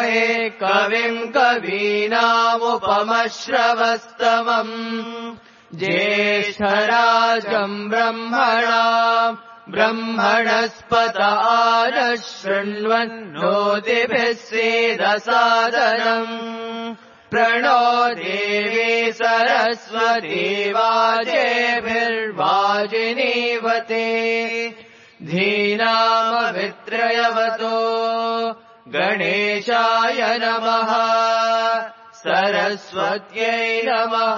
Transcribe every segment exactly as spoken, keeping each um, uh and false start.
धीमहे कविम् कवीनामुपमश्रवस्तमम् ज्येष्ठराजम् ब्रह्मणाम् ब्रह्मणस्पत आनः शृण्वन्नोतिभिः सीदसादनम् प्रणो देवी सरस्वती वाजेभिर्वाजिनीवते धीनामवित्रयवतो गणेशाय नमः सरस्वत्यै नमः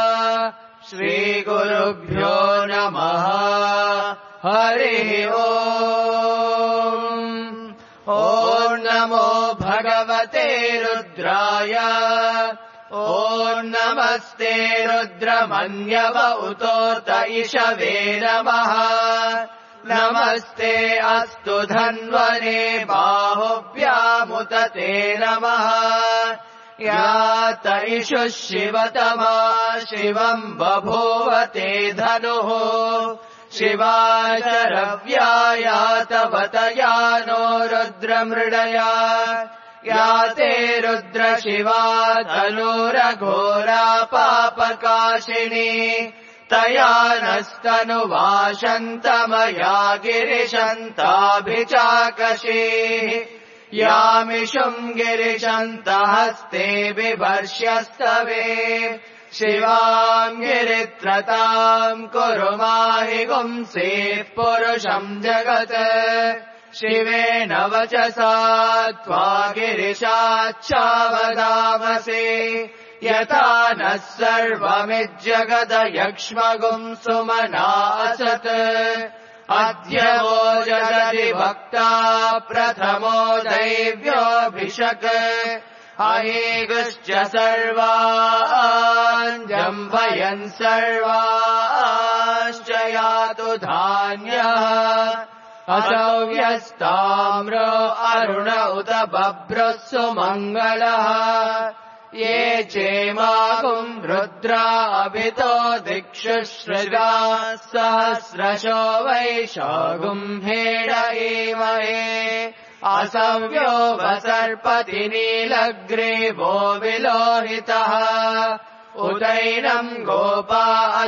श्रीगुरुभ्यो नमः हरिः ओम् ॐ नमो भगवते रुद्राय ॐ नमस्ते रुद्रमन्यव उतोत इषवे नमः नमस्ते अस्तु धन्वने बाहुभ्यामुत ते नमः यात इषुः शिवतमा शिवम् बभूव ते धनुः शिवाय रव्यायातवतया नो रुद्रमृडया याते रुद्र शिवा धनुरघोरा पापकाशिनी तया नस्तनुवाशन्तमया गिरिशन्ताभिचाकशीः यामिषुम् गिरिशन्तहस्ते बिभर्ष्यस्तवे शिवाम् गिरित्रताम् कुरु माहि गुंसेः पुरुषम् जगत् शिवेन वचसा त्वा गिरिशाच्छावदामसे यथा नः सर्वमिज्जगदयक्ष्मगुम् सुमना असत् अद्य वो जगति भक्ता प्रथमो दैव्योऽभिषक् अहेगुश्च सर्वान् जम्भयन् सर्वाश्च यातु धान्यः असौ व्यस्ताम्रो अरुण उत बभ्रुः सुमङ्गलः ये चेमागुम् रुद्रा अभितो दिक्षु श्रुगा सहस्रशो वैशागुम् हेड एमहे असव्यो वसर्पति नीलग्रीवो विलोहितः उदैनम् गोपा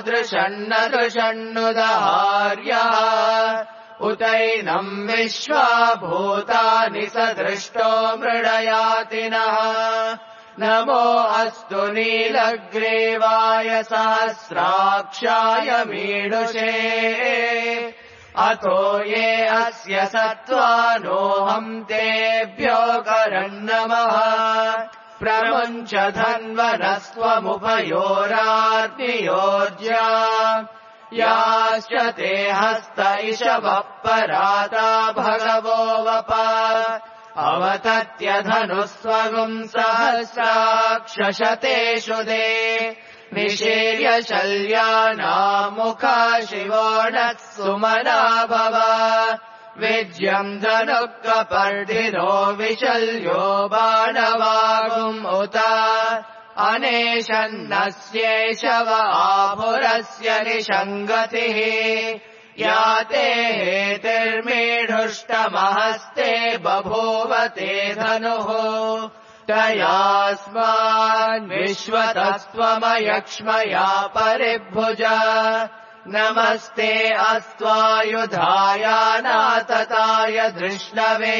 अदृशन्नदृशन्नुदहार्यः उदैनम् विश्वा भूतानि सदृष्टो मृडयातिनः नमो अस्तु नीलग्रीवाय सहस्राक्षाय मीडुषे अतो ये अस्य सत्त्वानोऽहम् तेभ्यो करन्नमः प्रमुञ्च धन्वनस्त्वमुभयोराग्नियोज्या याश्च ते हस्त इषवः पराता भगवो वप अवतत्य धनुस्वगुम् सहस्राक्षशतेषु दे निशीर्य शल्यानामुखा शिवो नः सुमना भव विज्यम् धनुःकपर्दिनो विशल्यो बाणवागुम् उत अनेशन्नस्येषव आभुरस्य निषङ्गतिः याते हेतिर्मीढुष्टमहस्ते बभूव ते धनुः तयास्मान् विश्वतस्त्वमयक्ष्मया परिभुज नमस्ते अस्त्वायुधायानातताय धृष्णवे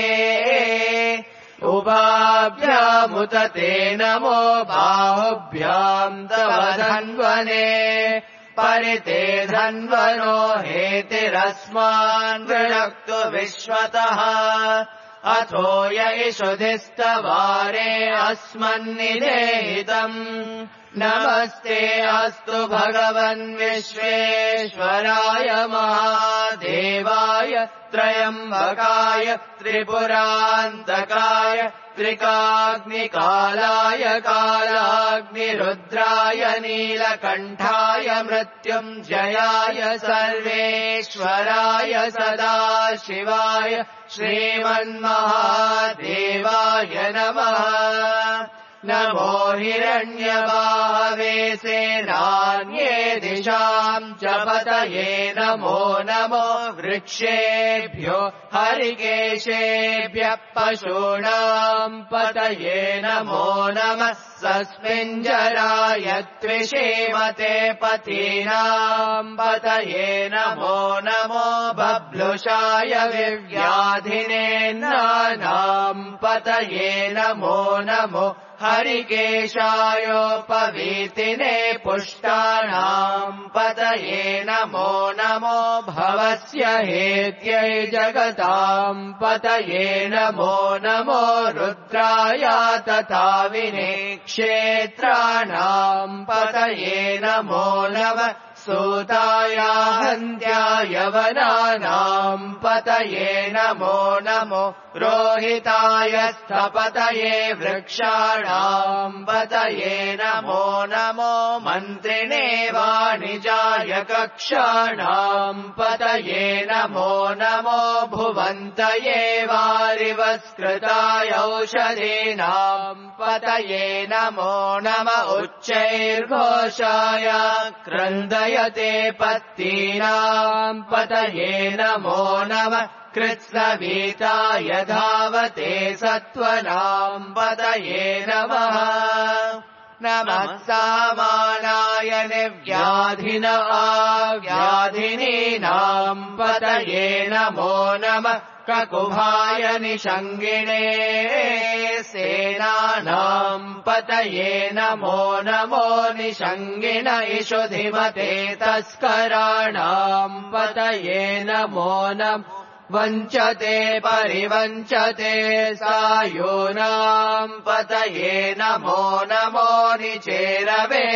उभाभ्यामुत ते नमो बाहुभ्याम् तव धन्वने परिते धन्वनो हेतिरस्मान् वृणक्तु विश्वतः अथो य इषुधिस्तवारे अस्मन्निदेहितम् नमस्ते अस्तु भगवन् विश्वेश्वराय महादेवाय त्रयम्बकाय त्रिपुरान्तकाय त्रिकाग्निकालाय कालाग्निरुद्राय नीलकण्ठाय मृत्युञ्जयाय सर्वेश्वराय सदाशिवाय श्रीमन्महादेवाय नमः नमो हिरण्यबाहवे सेनान्ये दिशाम् च पतये नमो नमो वृक्षेभ्यो हरिकेशेभ्यः पशूनाम् पतये नमो नमः सस्मिञ्जराय त्विषेमते पतीनाम् पतये नमो नमो बभ्लुषाय विव्याधिनेन्द्राणाम् पतये नमो नमो हरिकेशायोपवीतिने पुष्टानाम् पतये नमो नमो भवस्य हेत्यै जगताम् पतये नमो नमो रुद्राय तथा विने क्षेत्राणाम् पतये नमो नमः सूताय हन्त्याय वनानाम् पतये नमो नमो रोहिताय स्थपतये वृक्षाणाम् पतये नमो नमो मन्त्रिणे वाणिजाय कक्षाणाम् पतये नमो नमो भुवन्तये वारिवस्कृताय औषधीनाम् पतये नमो नम उच्चैर्घोषाय क्रन्दयते पत्तीनाम् पतये नमो नमः कृत्सवीताय धावते सत्त्वनाम् पतये नमः नमः सामानाय निव्याधिन आव्याधिनीनाम् पतये नमो नमः ककुभाय निषङ्गिणे सेनानाम् पतये नमो नमो निषङ्गिण इषुधिमते तस्कराणाम् पतये नमो नमः वञ्चते परिवञ्चते सायूनाम् पतये नमो नमो निचेरवे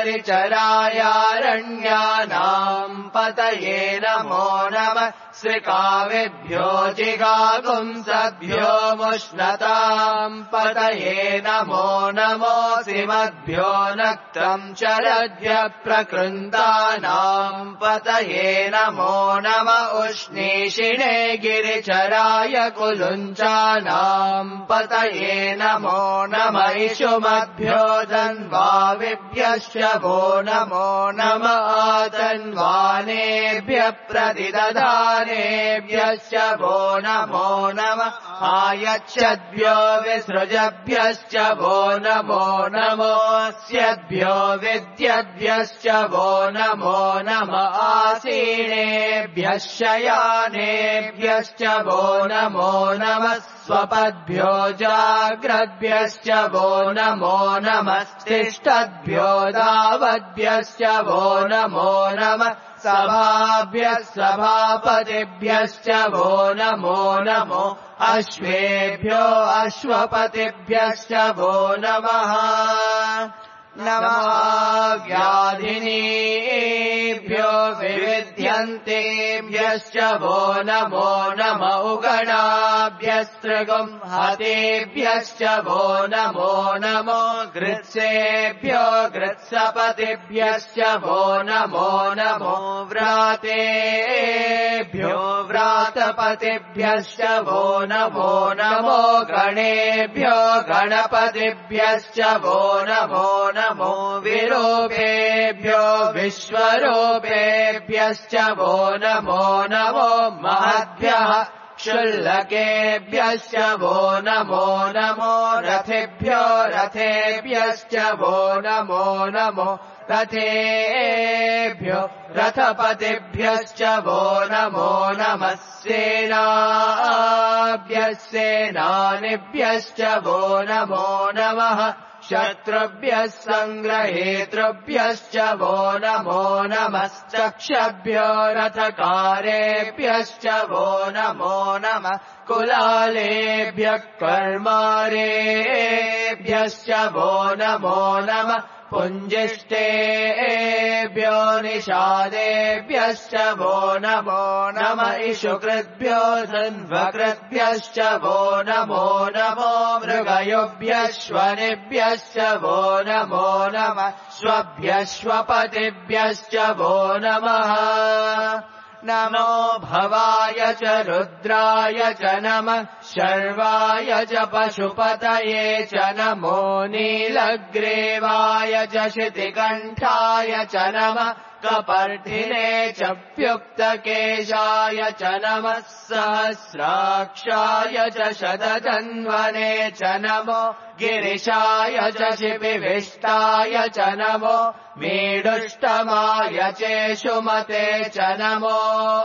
परिचरायारण्यानाम् पतये नमो नमः श्रिकाविभ्यो जिगागुंसभ्यो मुष्णताम् पतये नमो नमो सिमद्भ्यो नक्तम् चरद्भ्यः प्रकृन्तानाम् पतये नमो नम उष्णीषिणे गिरिचराय कुलुञ्चानाम् पतये नमो नम इषुमभ्यो धन्वाविभ्यश्च वो नमो नम आतन्वानेभ्यः प्रतिदधानेभ्यश्च वो नमो नमः आयच्छद्भ्यो विसृजभ्यश्च वो नमो नमोऽस्यद्भ्यो विद्यद्भ्यश्च वो नमो नम आसीनेभ्यः शयानेभ्यश्च वो नमो नमः स्वपद्भ्यो जाग्रद्भ्यश्च वो नमो नमस्तिष्ठद्भ्यो दावद्भ्यश्च वो नमो नमः सभाभ्यः सभापतिभ्यश्च वो नमो नमो अश्वेभ्यो अश्वपतिभ्यश्च वो नमः नमः व्याधिनीभ्यो विविध्यन्तेभ्यश्च वो नमो नम उगणाभ्यस्त्रिगुम् हतेभ्यश्च वो नमो नमो गृत्सेभ्यो गृत्सपतिभ्यश्च वो नमो नमो व्रातेभ्यो व्रातपतिभ्यश्च वो नमो नमो गणेभ्यो गणपतिभ्यश्च वो नमो नमो विरूपेभ्यो विश्वरूपेभ्यश्च वो नमो नमो महद्भ्यः क्षुल्लकेभ्यश्च वो नमो नमो रथेभ्यो रथेभ्यश्च वो नमो नमो रथेभ्यो रथपतिभ्यश्च वो नमो नमः सेनाभ्यः सेनानिभ्यश्च वो नमो नमः शत्रुभ्यः सङ्ग्रहेतृभ्यश्च वो नमो नमश्चक्षभ्यो रथकारेभ्यश्च वो नमो नमः कुलालेभ्यः कर्मारेभ्यश्च वो नमो नमः पुञ्जिष्टेभ्यो निषादेभ्यश्च वो नमो नम इषुकृद्भ्यो धन्वकृद्भ्यश्च वो नमो नमो मृगयोभ्यश्वनिभ्यश्च वो नमो नमः श्वभ्यश्वपतिभ्यश्च वो नमः नमो भवाय च रुद्राय च नमः शर्वाय च पशुपतये च नमो नीलग्रीवाय च शितिकण्ठाय च नमः कपर्धिने च प्युक्तकेशाय च नमः सहस्राक्षाय च शतधन्वने च नमो गिरिशाय च शिपिविष्टाय च नमो मीडुष्टमाय चेषुमते च नमो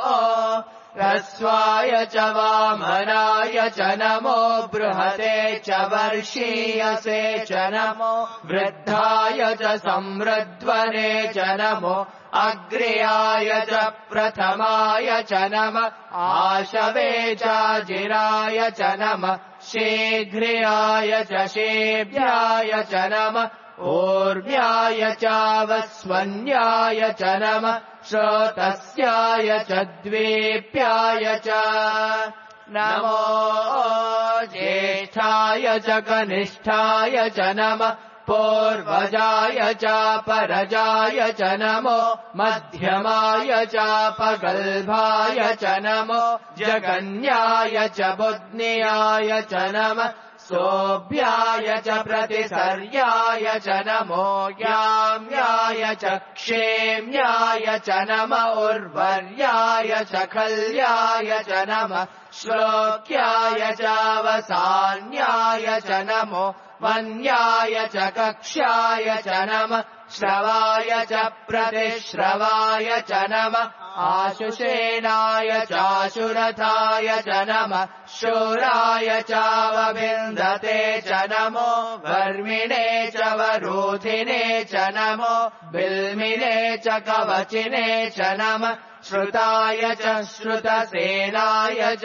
ह्रस्वाय च वामनाय च नमो बृहते च वर्षीयसे च नमो वृद्धाय च समृद्ध्वने च नमो अग्र्याय च प्रथमाय च नमः आशवे चाजिराय च नमः शीघ्र्याय च शेभ्याय च नमः ऊर्व्याय चावस्वन्याय च नमः श्रोतस्याय च द्वीप्याय च नमो ज्येष्ठाय च कनिष्ठाय च नमः पूर्वजाय चापरजाय च नमो मध्यमाय चापगल्भाय च नमो जगन्याय च बुध्न्याय च नमः सोऽभ्याय च प्रतिसर्याय च नमो याम्याय च क्षेम्याय च नमः उर्वर्याय च खल्याय च नमः श्लोक्याय चावसान्याय च नमो वन्याय च कक्ष्याय च नमः श्रवाय च प्रतिश्रवाय च नमः आशुषेणाय चाशुरथाय च नमः शूराय चावविन्दते च नमो वर्मिणे च वरूथिने च नमो बिल्मिने च कवचिने च नमः श्रुताय च श्रुतसेनाय च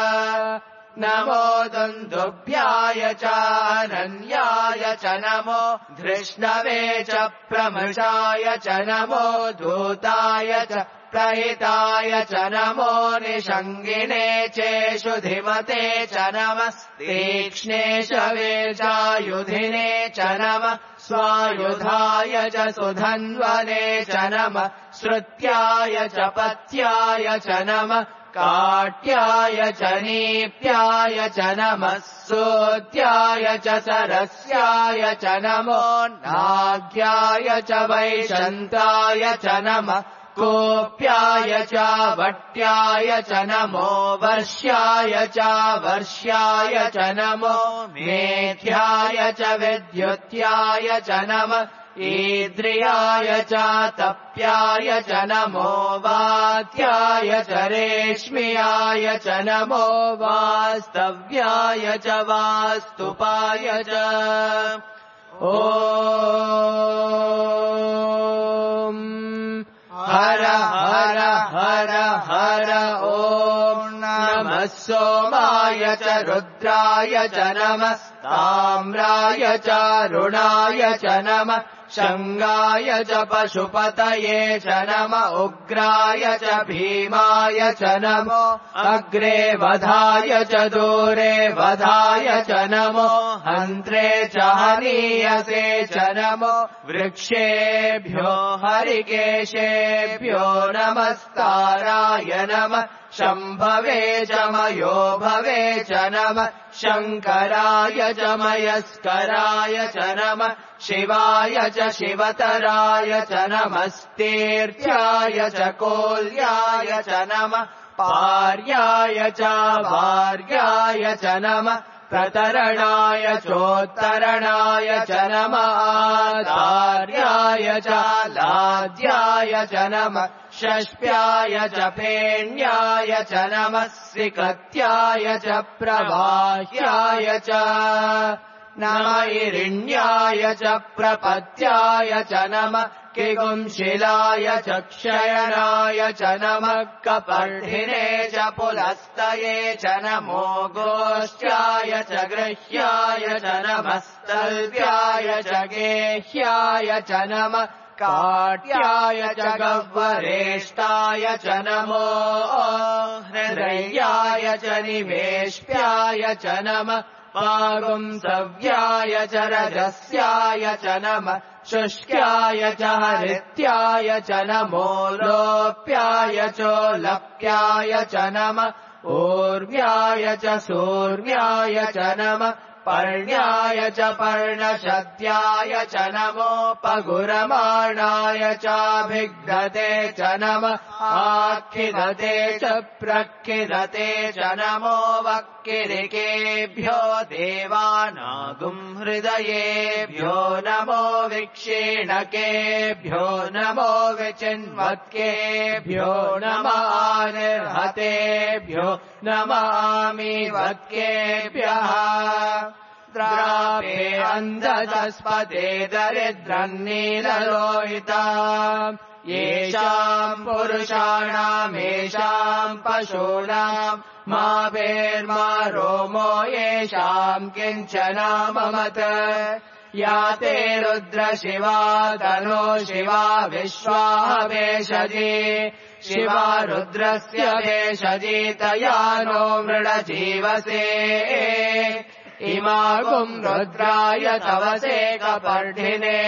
नमो दुन्दुभ्याय चानन्याय च नमो धृष्णवे च प्रमृषाय च नमो धूताय च प्रहिताय च नमो निषङ्गिने चेषुधिमते च नमः तीक्ष्णे शवे चायुधिने च नमः स्वायुधाय च सुधन्वने च नमः श्रुत्याय च पत्याय च नमः काट्याय च नीप्याय च नमः सोत्याय च सरस्याय च नमो नाग्याय च वैशन्ताय च नमः कोप्याय च वट्याय च नमो वर्ष्याय च वर्ष्याय च नमो मेध्याय च विद्युत्याय च नमः ईद्रियाय च तप्याय च नमो वात्याय च रेश्म्याय च नमो वास्तव्याय च वास्तुपाय च ॐ हर हर हर हर ॐ नमः सोमाय च रुद्राय च नमः ताम्राय च रुणाय च नमः शङ्गाय च पशुपतये च नमः उग्राय च भीमाय च नमो अग्रे वधाय च दूरे वधाय च नमो हन्त्रे च हनीयसे च नमो वृक्षेभ्यो हरिकेशेभ्यो नमस्ताराय नमः शम्भवे च मयो भवे च नमः शङ्कराय च मयस्कराय च नमः शिवाय च शिवतराय च नमस्तीर्थ्याय च कोल्याय च नमः पार्याय च वार्याय च नमः प्रतरणाय चोत्तरणाय च नमः आधार्याय च लाद्याय च नमः षष्प्याय च फेण्याय च नमः सिकत्याय च प्रवाह्याय च नमः इरिण्याय च प्रपत्याय च नमः किगुंशिलाय च क्षयणाय च नमः कपर्धिने च पुलस्तये च नमो गोष्ठ्याय च गृह्याय च नमः स्तल्भ्याय च गेह्याय च नमः काट्याय च गह्वरेष्टाय च नमो हृदयाय च निवेश्याय च नमः पागुंसव्याय च रजस्याय च नमः शुष्क्याय च हरित्याय च नमो लोप्याय चोलप्याय च नमः ऊर्व्याय च सूर्व्याय च नमः पर्ण्याय च पर्णशद्याय च नमोपगुरमाणाय चाभिघ्नते च नमः आखिदते च प्रखिदते च नमो वक्किरिकेभ्यो देवानागुम् हृदयेभ्यो नमो विक्षीणकेभ्यो नमो विचिन्वत्केभ्यो नमानिर्हतेभ्यो नमामिवत्केभ्यः द्रापे अन्धजस्पते दरिद्रन्नीललोहिता येषाम् पुरुषाणामेषाम् पशूनाम् मा भेर्मा रोमो येषाम् किञ्चनाममत या ते रुद्र शिवा तनो शिवा विश्वाः भेषजी शिवा रुद्रस्य भेषजी तया नो मृडजीवसे इमागुम् रुद्राय तवसे कपर्धिने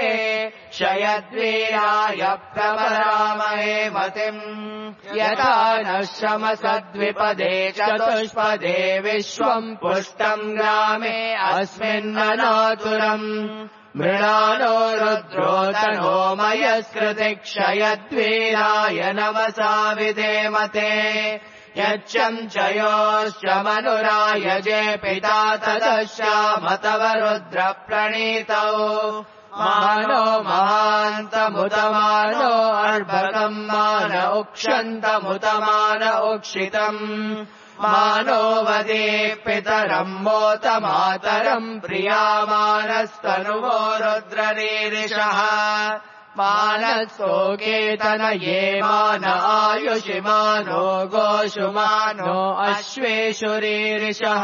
शयद्वीराय प्रवरामहे मतिम् यथा नः शमसद्विपदे चतुष्पदे विश्वम् पुष्टम् ग्रामे अस्मिन्ननातुरम् मृणानो रुद्रो तनो मयस्कृति क्षयद्वीराय नमसा विधेमते यच्छम् च योश्च मनुरायजे पिता तदश्याम तव रुद्र प्रणीतौ मानो महान्तमुतमानो अर्भकम् मान उक्षन्तमुतमान उक्षितम् मानो वदे पितरम् मोत मातरम् प्रियामानस्तनुवो रुद्ररीरिषः मानसोकेतनये मान आयुषि मानो गोषु मानो अश्वेषु रीरिषः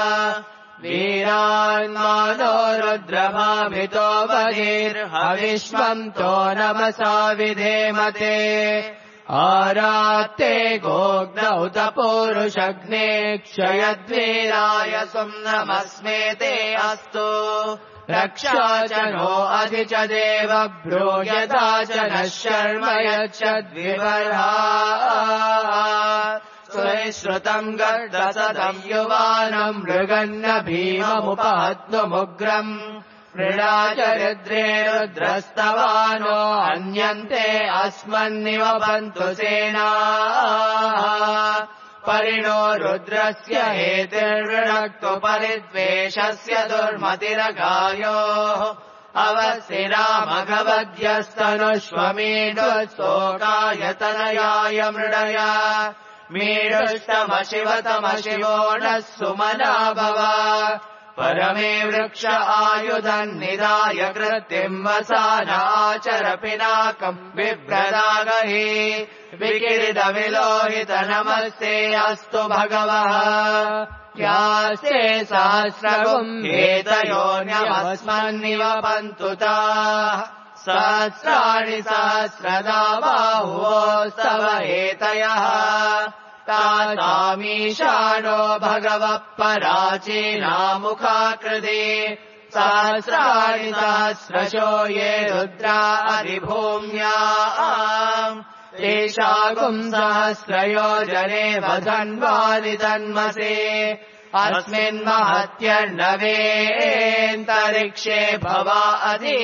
वीरान्मानो रुद्रभामितो बलिर्हविष्वन्तो नमसा विधेमते आरात्ते गोग्न उत पूरुषग्ने क्षयद्वीराय सुम्नमस्मेते अस्तु रक्षा च नो अधि च देव ब्रूयता च नः शर्म यच्छद्विवर्हा सुश्रुतम् गर्दसदम् युवानम् मृगन्न भीममुपहत्नुमुग्रम् मृडाचरिद्रे रुद्रस्तवानो अन्यन्ते अस्मन्निवपन्तु सेना परिणो रुद्रस्य हेतिर्वृणक्तु परिद्वेषस्य दुर्मतिरगायोः अवसिरामघवद्यस्तनुष्वमीढुत्सोकायतनयाय मृडया मीढुष्टमशिवतमशिवो नः सुमना भव परमे वृक्ष आयुधन्निधाय कृत्तिम् वसानाचर पिनाकम् बिभ्रदागहि विकिरितविलोहित नमस्ते अस्तु भगवः यास्ते सहस्रगुम् हेतयोन्यमस्मन्निवपन्तु ताः सहस्राणि सहस्रदा बाहुवोस्तव हेतयः तासामीशानो भगवः पराचीनामुखाकृति सहस्राणि सहस्रशो ये रुद्रा अधिभूम्याम् तेषागुम् सहस्रयोजने वधन्वानि तन्मसे अस्मिन्महत्यर्णवेऽन्तरिक्षे भवा अधि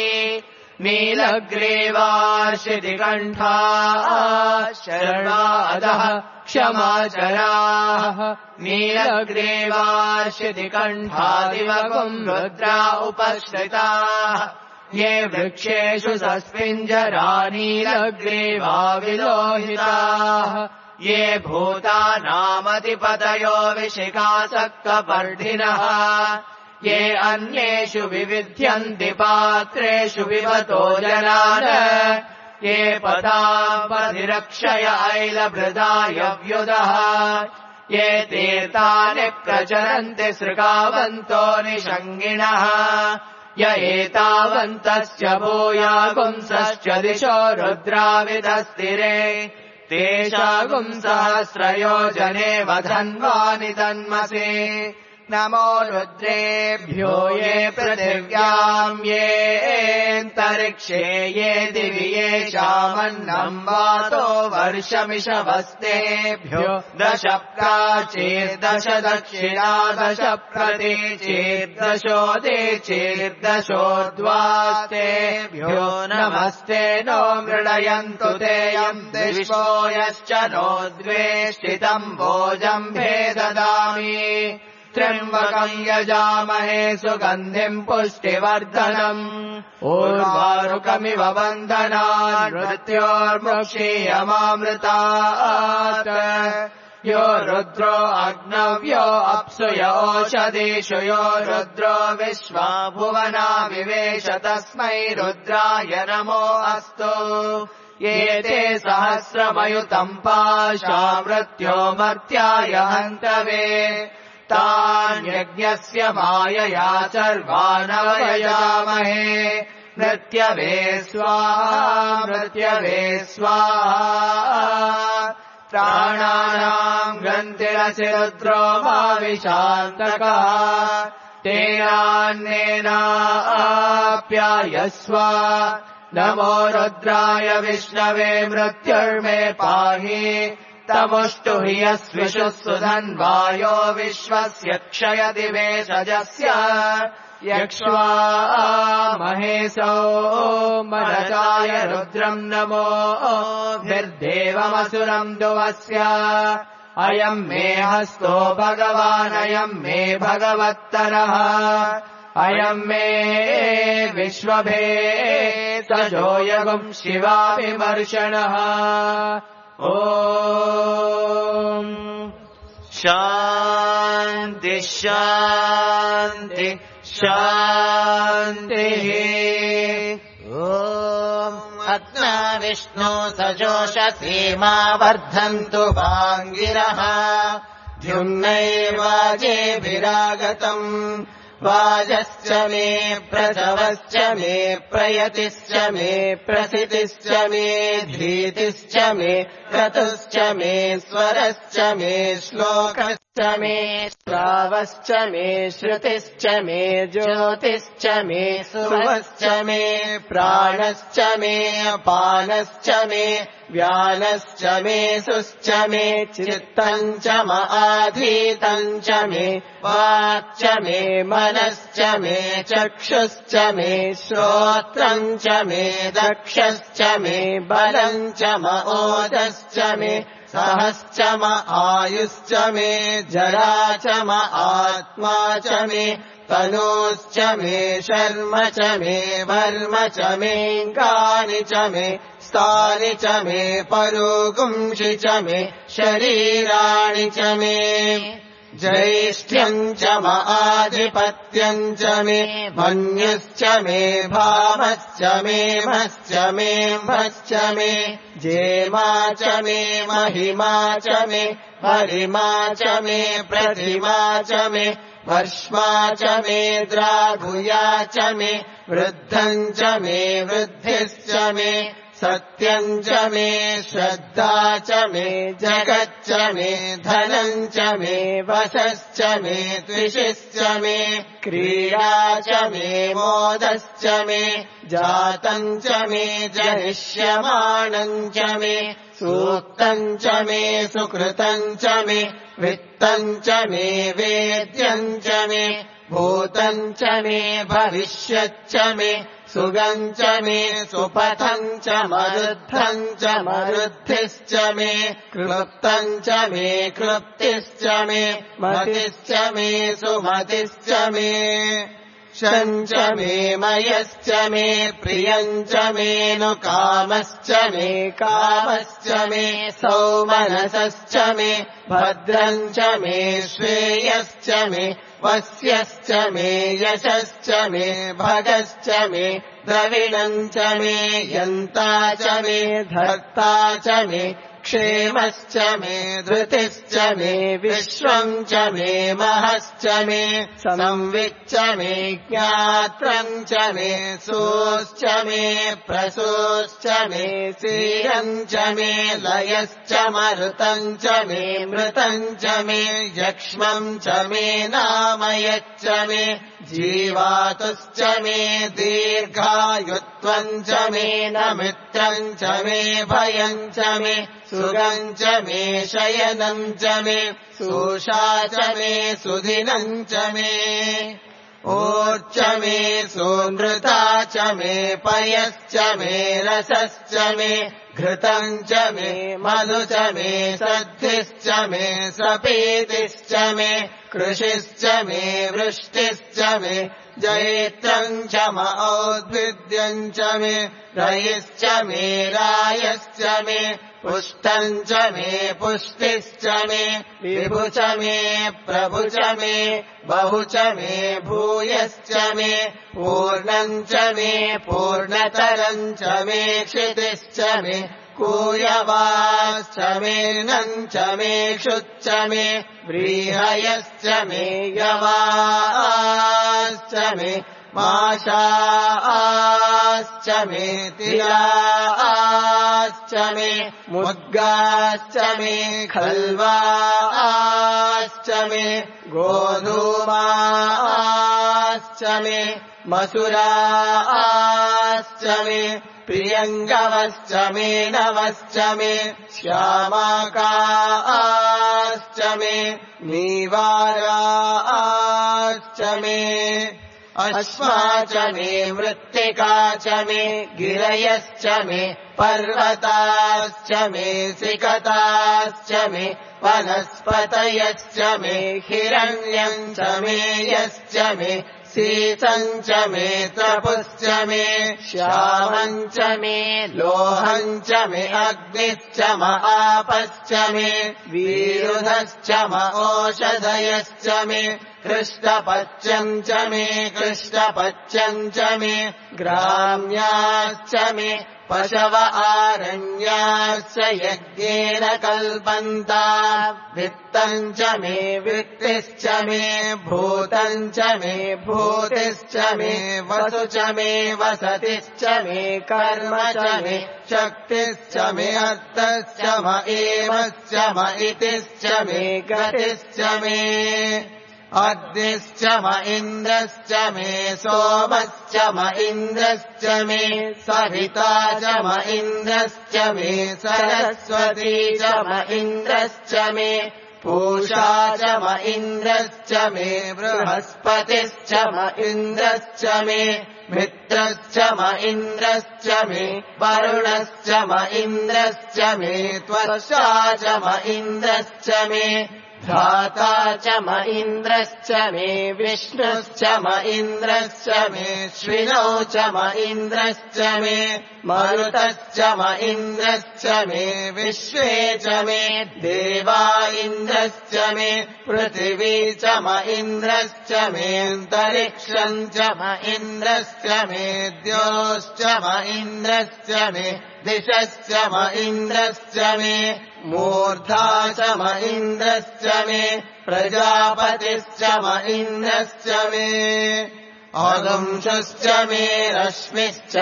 नीलग्रीवार्षितिकण्ठा शर्वादः क्षमाचराः नीलग्रीवार्षितिकण्ठादिवगुम् रुद्रा उपश्रिताः ये वृक्षेषु सस्मिञ्जरा नीलग्रीवा विलोहिताः ये भूतानामधिपतयो विशिखासक्तपर्धिनः ये अन्येषु विविध्यन्ति पात्रेषु विवतो जनान् ये पदापधिरक्षय ऐलभृदाय व्युदः ये तीर्थानि प्रचरन्ति सृगावन्तो निषङ्गिणः य एतावन्तस्य भूयागुंसश्च दिशो रुद्राविदस्तिरे तेषागुंसहस्रयोजने वधन्वानि तन्मसे नमो रुद्रेभ्यो ये पृथिव्याम् येऽन्तरिक्षे ये दिवि येषामन्नम् वातो वर्षमिषवस्तेभ्यो दश प्राचीर्दश दक्षिणा दश प्रतीचीर्दशोदीचीर्दशोर्ध्वास्तेभ्यो नमस्ते नो मृडयन्तु तेऽयम् विश्वो यश्च नो द्वेष्टितम् भोजम् भेददामि त्र्यम्बकम् यजामहे सुगन्धिम् पुष्टिवर्धनम् उर्वारुकमिव बन्धनान् मृत्योर्मुक्षीयमामृतात् यो रुद्रो अग्नव्यो अप्सु योषधीषु यो रुद्रो विश्वा भुवना विवेश तस्मै रुद्राय नमो अस्तु ये ते सहस्रमयुतम् पाशा मृत्यो मर्त्याय हन्तवे तान्यज्ञस्य मायया सर्वानवयजामहे मृत्यवे स्वाहा मृत्यवे स्वाहा प्राणानाम् ग्रन्थिरसि रुद्रो मा विशान्तकः तेनान्नेनाप्यायस्व नमो रुद्राय विष्णवे मृत्युर्मे पाहि तमुष्टु हि यस्विषुः सुधन्वायो विश्वस्य क्षयति वेषजस्य यक्ष्वा महेशो मनसाय रुद्रम् नमो भिर्देवमसुरम् दुवस्य अयम् मे हस्तो भगवानयम् मे भगवत्तरः अयम् मे विश्वभेषजो यगुम् शिवाभिमर्शनः ॐ शान्ति शान्ति शान्तिः ॐ अग्ना विष्णु सजोषसीमा वर्धन्तु वाङ्गिरः द्युम्नैर्वाजेभिरागतम् वाजश्च मे प्रसवश्च मे प्रयतिश्च मे प्रसितिश्च मे धीतिश्च मे क्रतुश्च मे स्वरश्च मे श्लोकश्च मे श्रावश्च मे श्रुतिश्च मे ज्योतिश्च मे सुवश्च मे प्राणश्च मे अपानश्च मे व्यानश्च मे सुश्च मे चित्तम् च मआधीतम् च मे वाक्च मे मनश्च मे चक्षुश्च मे श्रोत्रम् च मे दक्षश्च मे बलम् च मओजश्च मे सहश्च म आयुश्च मे जरा च म आत्मा च मे तनूश्च मे शर्म च मे वर्म च मेऽङ्गानि च मे स्थानि च मे परोगुंषि च मे शरीराणि च मे ज्यैष्ठ्यम् च म आधिपत्यम् च मे मन्युश्च मे भावश्च मे भश्च मे भश्च मे जेमा च मे महिमा च मे परिमा च मे प्रतिमा च मे वर्ष्मा च मे द्राघुया च मे वृद्धम् च मे वृद्धिश्च मे सत्यम् च मे श्रद्धा च मे जगच्च मे धनम् च मे वशश्च मे द्विषश्च मे क्रीडा च मे मोदश्च मे जातम् च मे जनिष्यमाणम् च मे सूक्तम् च मे सुकृतम् च मे वित्तम् च मे वेद्यम् च मे भूतम् च मे भविष्यच्च मे सुगम् च मे सुपथम् च मरुद्धम् च मरुद्धिश्च मे क्लृप्तम् च मे क्लृप्तिश्च मे मतिश्च मे सुमतिश्च मे शम् च मे मयश्च मे प्रियम् च मे नु कामश्च मे कामश्च मे सौमनसश्च मे भद्रम् च मे श्रेयश्च मे वस्यश्च मे यशश्च मे भगश्च मे द्रविणम् च मे यन्ता च मे धर्ता च मे क्षेमश्च मे धृतिश्च मे विश्वम् च मे महश्च मे संविच्च मे ज्ञात्रम् च मे सोश्च मे प्रसोश्च मे सीरम् च मे लयश्च मरुतम् च मे मृतम् च मे यक्ष्मम् च मे नामयच्च मे जीवातुश्च मे दीर्घायुत्वम् च मे नमित्रम् च मे भयम् च मे सुगम् च मे शयनम् च मे सोषा च मे सुदिनम् च मे ओर्च मे सोनृता च मे पयश्च मे रसश्च मे घृतम् च मे मधु च मे सद्धिश्च मे सपीतिश्च मे कृषिश्च मे वृष्टिश्च मे जैत्रम् च म औद्भिद्यम् च मे रयिश्च मे रायश्च मे पुष्टम् च मे पुष्टिश्च मे विभु च मे प्रभु च मे बहु च मे भूयश्च मे पूर्णम् च मे पूर्णतरम् च मे क्षितिश्च मे कूयवाश्च मे नम् च मे क्षुच्च मे व्रीहयश्च मे यवाश्च मे माशाश्च मे तिलाश्च मे मुद्गाश्च मे खल्वाश्च मे गोधूमाश्च मे मसुराश्च मे प्रियङ्गवश्च मे नवश्च मे श्यामाकाश्च मे नीवाराश्च मे अश्वा च मे मृत्तिका च मे गिरयश्च मे पर्वताश्च मे सिकताश्च मे वनस्पतयश्च मे हिरण्यम् च मे यश्च मे सीतम् च मे तपुश्च मे श्यामम् च मे लोहम् च मे अग्निश्च म आपश्च मे वीरुधश्च म ओषधयश्च मे कृष्णपच्यम् च मे कृष्णपच्यम् च मे ग्राम्याश्च मे पशव आरण्याश्च यज्ञेन कल्पन्ता वित्तम् च मे वित्तिश्च मे भूतम् च मे भूतिश्च मे वसु च मे वसतिश्च मे कर्म च मे शक्तिश्च मे अर्थश्च म एवश्च म इतिश्च मे गतिश्च मे अग्निश्च म इन्द्रश्च मे सोमश्च म इन्द्रश्च मे सविता च म इन्द्रश्च मे सरस्वती च म इन्द्रश्च मे पूषा च म इन्द्रश्च मे बृहस्पतिश्च म इन्द्रश्च मे मित्रश्च म इन्द्रश्च मे वरुणश्च म इन्द्रश्च मे त्वचा च म इन्द्रश्च मे भ्राता च म इन्द्रश्च मे विष्णुश्च म इन्द्रश्च मे श्विनौ च म इन्द्रश्च मे मरुतश्च म इन्द्रश्च मे विश्वे च मे देवा इन्द्रश्च मे पृथिवी च म इन्द्रश्च मेऽन्तरिक्षम् च म इन्द्रश्च मे द्योश्च म इन्द्रश्च मे दिशश्च म इन्द्रश्च मे मूर्धा च म इन्द्रश्च मे प्रजापतिश्च म इन्द्रश्च मे अगुंशश्च मे रश्मिश्च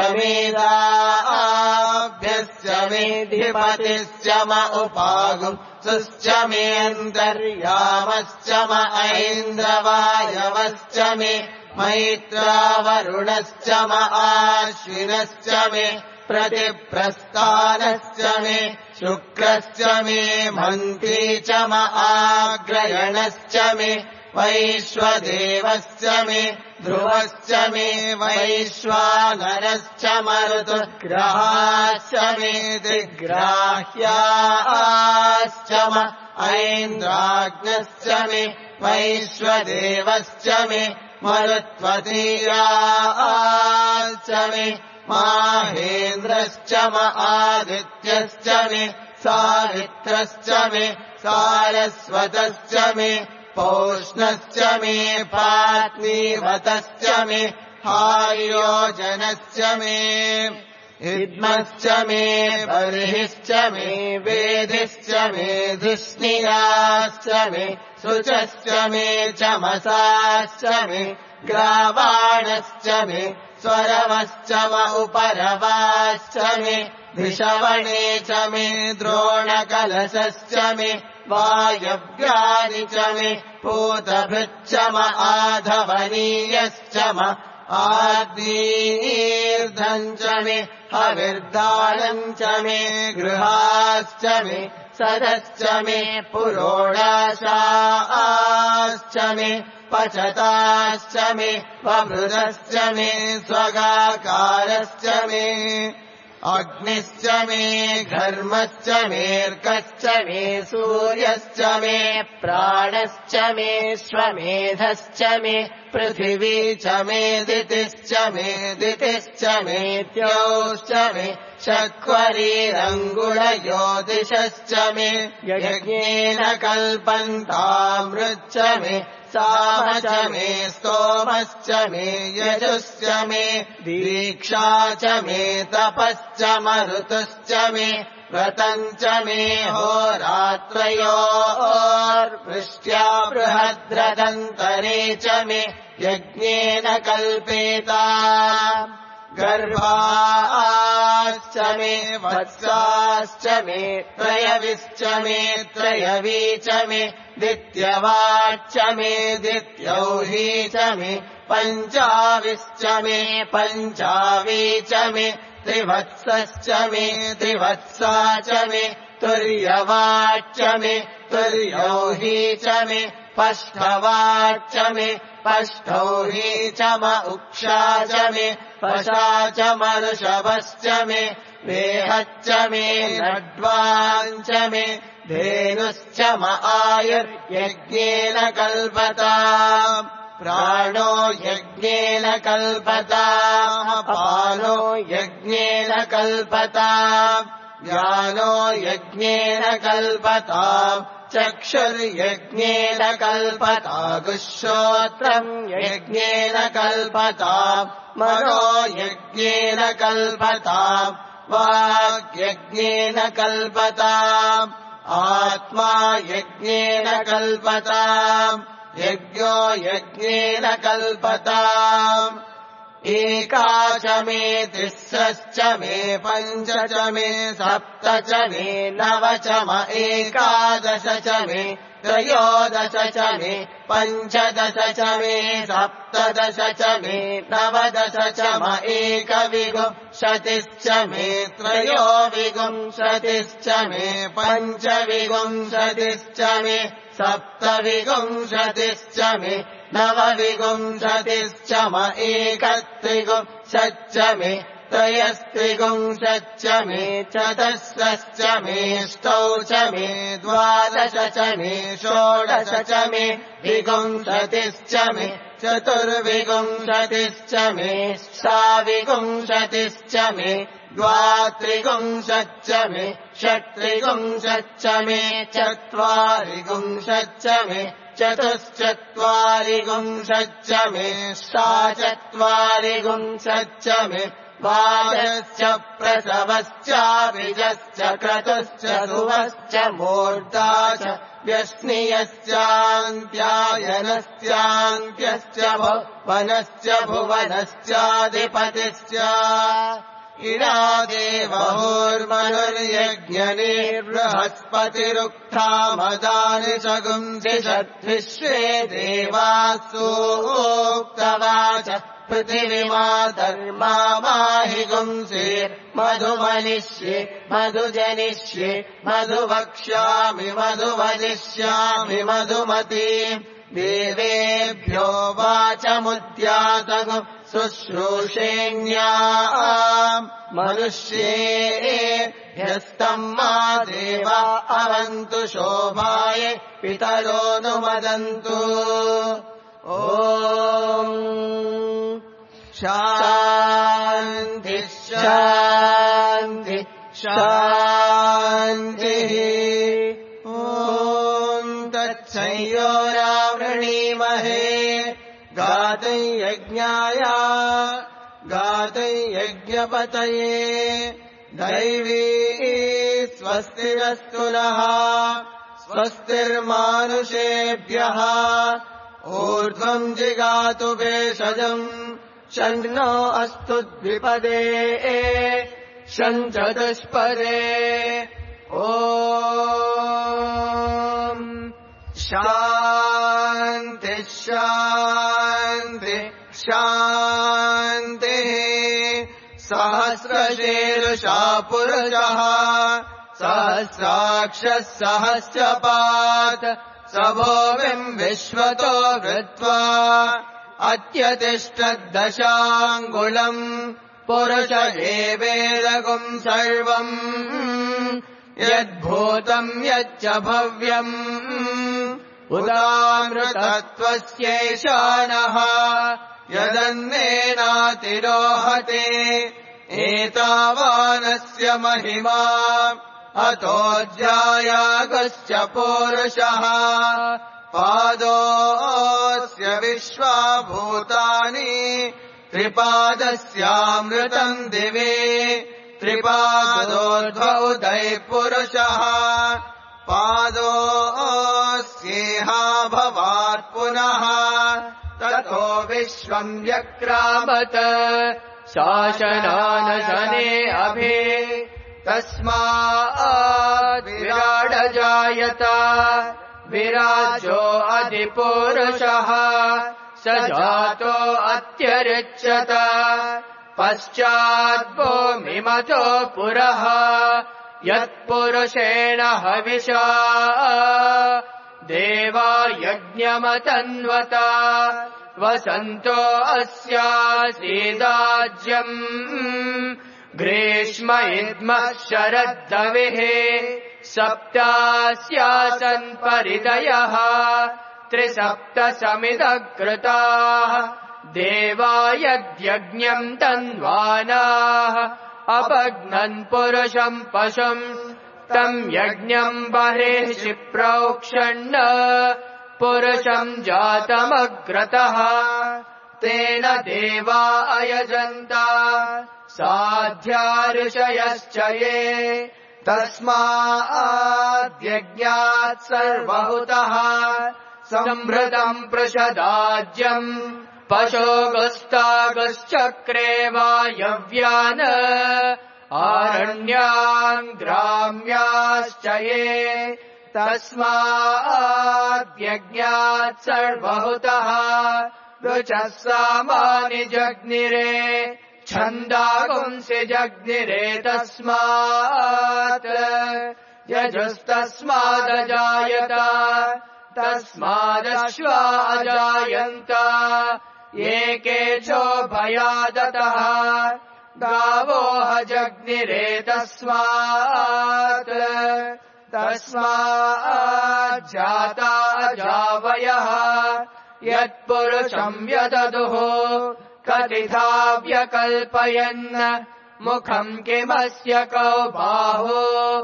मेधाभ्यश्च मे धिपतिश्च म उपागुंसुश्च मेऽन्तर्यामश्च म ऐन्द्रवायवश्च मे मैत्रावरुणश्च म आश्विनश्च मे प्रतिप्रस्थानश्च मे शुक्रश्च मे मन्त्री च म आग्रयणश्च मे वैश्वदेवश्च मे ध्रुवश्च मे वैश्वानरश्च मरुतग्रहाश्च मे दिग्राह्याश्च म ऐन्द्राग्नश्च मे वैश्वदेवश्च मे मरुत्वतीयाश्च मे माहेन्द्रश्च म आदित्यश्च मे सावित्रश्च मे सारस्वतश्च मे पौष्णश्च मे पात्नीवतश्च मे हार्योजनश्च मे इद्मश्च मे बर्हिश्च मे वेदिश्च मे धिष्णियाश्च मे शुचश्च मे चमसाश्च मे ग्रावाणश्च मे स्वरवश्च म उपरवाश्च मे धिषवणे च मे द्रोणकलशश्च मे वायव्यानि च मे पूतभृच्च म आधवनीयश्च म आग्नीर्धम् च मे हविर्दानम् च मे गृहाश्च मे सदश्च मे पुरोडाशाश्च मे पचताश्च मे वभृदश्च मे स्वगाकारश्च मे अग्निश्च मे घर्मश्च मेऽर्कश्च मे सूर्यश्च मे प्राणश्च मे श्वमेधश्च मे पृथिवी च मे दितिश्च मे दितिश्च मे द्यौश्च मे शक्वरीरङ्गुलज्योतिषश्च मे यज्ञेन कल्पन्तामृच्च मे साम च मे स्तोमश्च मे यजुश्च मे दीक्षा च मे तपश्च मरुतश्च मे व्रतम् च मे होरात्रयोर्वृष्ट्या बृहद्रदन्तरे च मे यज्ञेन कल्पेता गर्भाश्च मे वत्साश्च मे त्रयविश्च मे त्रयवी च मे दित्यवाच्च मे दित्यौही च मे पञ्चाविश्च मे पञ्चावी च मे त्रिवत्सश्च मे त्रिवत्सा च मे तुर्यवाच्च मे तुर्यौही च मे पष्ठवाच्च मे पष्ठौही च म उक्षा च मे पशा च मरुषभश्च मे वेहच्च मे लड्वाञ्च मे धेनुश्च म आयुर्यज्ञेन कल्पता प्राणो यज्ञेन कल्पता पानो यज्ञेन कल्पता ज्ञानो यज्ञेन कल्पता चक्षुर्यज्ञेन कल्पता गुश्रोत्रम् यज्ञेन कल्पता मनो यज्ञेन कल्पता वाग्यज्ञेन कल्पता आत्मा यज्ञेन कल्पता यज्ञो यज्ञेन कल्पता एका च मे तिस्रश्च मे पञ्च च मे सप्त च मे नव च म एकादश च मे त्रयोदश च मे पञ्चदश च मे सप्तदश च मे नवदश च म एकविंशतिश्च मे त्रयोविंशतिश्च मे पञ्चविंशतिश्च मे सप्तविंशतिश्च मे नवविंशतिश्च म एकत्रिंशच्च मे त्रयस्त्रिंशच्च मे चतुस्रश्च मेऽष्टौ च मे द्वादश च मे षोडश च मे विंशतिश्च मे चतुर्विंशतिश्च मे षाविंशतिश्च मे द्वात्रिंशच्च मे षट्त्रिंशच्च मे चत्वारिंशच्च मे चतुश्चत्वारिंशच्च मे षट्चत्वारिंशच्च मे द्वादश्च प्रसवश्चाभिजश्च क्रतुश्च सुवश्च मूर्धा च व्यश्नियश्चान्त्यायनश्चान्त्यश्च भुवनश्च भुवनश्चाधिपतिश्च इरादेवहोर्मनुर्यज्ञनिर्बृहस्पतिरुक्थामदानि सगुंसिषद्विश्वे देवासूक्तवाच पृथिवीमातर्मा माहि गुंसेर्मधुमनिष्ये मधुजनिष्ये मधुवक्ष्यामि मधुवदिष्यामि मधुमतीम् देवेभ्यो वाचमुद्यातगु शुश्रूषेण्याम् मनुष्येभ्यस्तम् मा देवा अवन्तु शोभाय पितरोऽनुमदन्तु ॐ शान्ति शान्ति शान्तिः ॐ तच्छयोरावृणीमहे गातुम् यज्ञाय गातै यज्ञपतये दैवी स्वस्तिरस्तु नः स्वस्तिर्मानुषेभ्यः ऊर्ध्वम् जिगातु भेषजम् शन्नो अस्तु द्विपदे शञ्चतुष्पदे ॐ शान्ति शान्ति शान्तिः सहस्रशीर्षा पुरुषः सहस्राक्षः सहस्रपात् स भूमिम् विश्वतो वृत्वा अत्यतिष्ठद्दशाङ्गुलम् पुरुष एवेदगुम् सर्वम् यद्भूतम् यच्च भव्यम् उदामृतत्वस्यैशानः यदन्नेनातिरोहते एतावानस्य महिमा अतोऽध्यायागश्च पूरुषः पादोऽस्य विश्वाभूतानि त्रिपादस्यामृतम् दिवे त्रिपादोर्ध्वौ दैपुरुषः पादोऽस्येहा भवात् पुनः ततो विश्वम् व्यक्रामत शासनानशने अभि तस्मात् विराडजायत विराजो अधिपुरुषः स जातो अत्यरिच्यत पश्चाद्भूमिमतो पुरः यत्पुरुषेण हविषा देवा यज्ञमतन्वत वसन्तो अस्यासीदाज्यम् ग्रीष्म इद्मः शरद्दविः सप्तास्यासन् परिदयः त्रिसप्तसमिदकृताः देवा यद्यज्ञम् तन्वानाः अपघ्नन् पुरुषम् पशुम् तम् यज्ञम् बहिः क्षिप्रौक्षण्ण पुरुषम् जातमग्रतः तेन देवा अयजन्त साध्या ऋषयश्च ये तस्माद्यज्ञात् सर्वहुतः संभृतम् पृषदाज्यम् पशोगस्तागश्चक्रे वायव्यान् आरण्यान् ग्राम्याश्च ये तस्माद्यज्ञात् सर्वहुतः ऋचः सामानि जग्निरे छन्दागुंसि जग्निरे तस्मात् यजुस्तस्मादजायत तस्मादश्वा अजायन्त एके चोभयादतः गावोह जग्निरे तस्मात् तस्माज्जाता अजावयः यत्पुरुषम् यददुः कथिथा व्यकल्पयन् मुखम् किमस्य कौ बाहो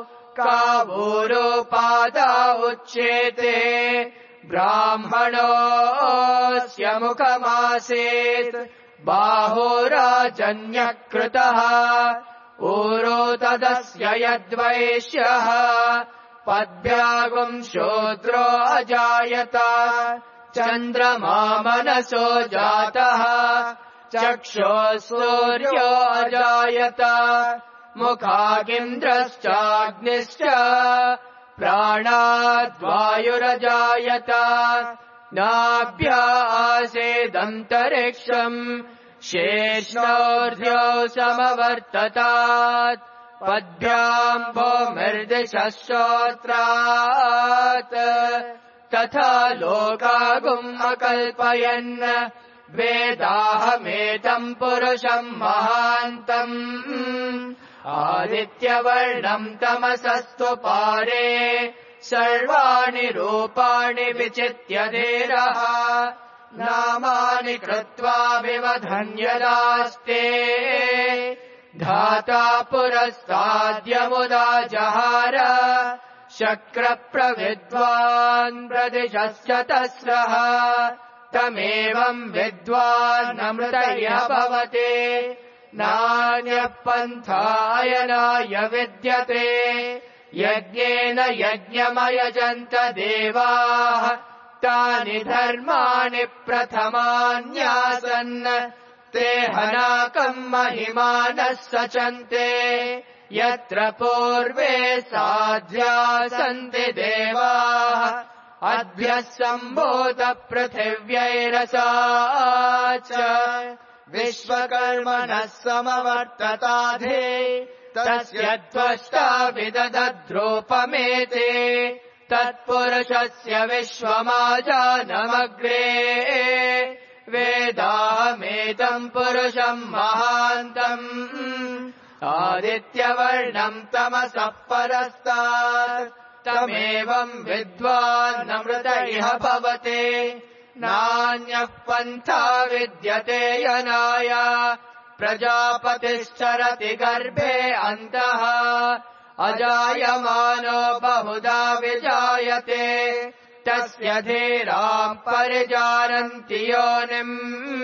कावोरोपादा उच्येते ब्राह्मणोऽस्य मुखमासीत् बाहोराजन्यकृतः ऊरो तदस्य यद्वैश्यः पद्भ्यागुम् शूद्रो अजायत चन्द्रमा मनसो जातः चक्षुः सूर्यो अजायत मुखागिन्द्रश्चाग्निश्च प्राणाद्वायुरजायत नाभ्या आसेदन्तरिक्षम् शेषोर्ध्यो समवर्ततात् पद्भ्याम् भूमिर्दिशः श्रोत्रात् तथा लोकागुम् अकल्पयन् वेदाहमेतम् पुरुषम् महान्तम् आदित्यवर्णम् तमसस्तु पारे सर्वाणि रूपाणि विचित्य धीरः नामानि कृत्वा विवधन्यदास्ते धाता पुरस्ताद्यमुदा जहार शक्रप्रविद्वान् प्रदिशश्च तस्रः तमेवम् विद्वानमृत इह भवते नान्यः पन्थायनाय विद्यते यज्ञेन यज्ञमयजन्त देवाः तानि धर्माणि प्रथमान्यासन् ते हनाकम् महिमानः सचन्ते यत्र पूर्वे साध्या सन्ति देवाः अद्भ्यः सम्भूत पृथिव्यैरसा च विश्वकर्मणः समवर्तताधे तस्य त्वष्टा विदधद्रूपमेते तत्पुरुषस्य विश्वमाजानमग्रे वेदाहमेतम् पुरुषम् महान्तम् आदित्यवर्णम् तमसः परस्तात् तमेवम् विद्वानमृत इह भवते नान्यः पन्था विद्यते यनाय प्रजापतिश्चरति गर्भे अन्तः अजायमानो बहुधा विजायते तस्य धीराम् परिजानन्ति योनिम्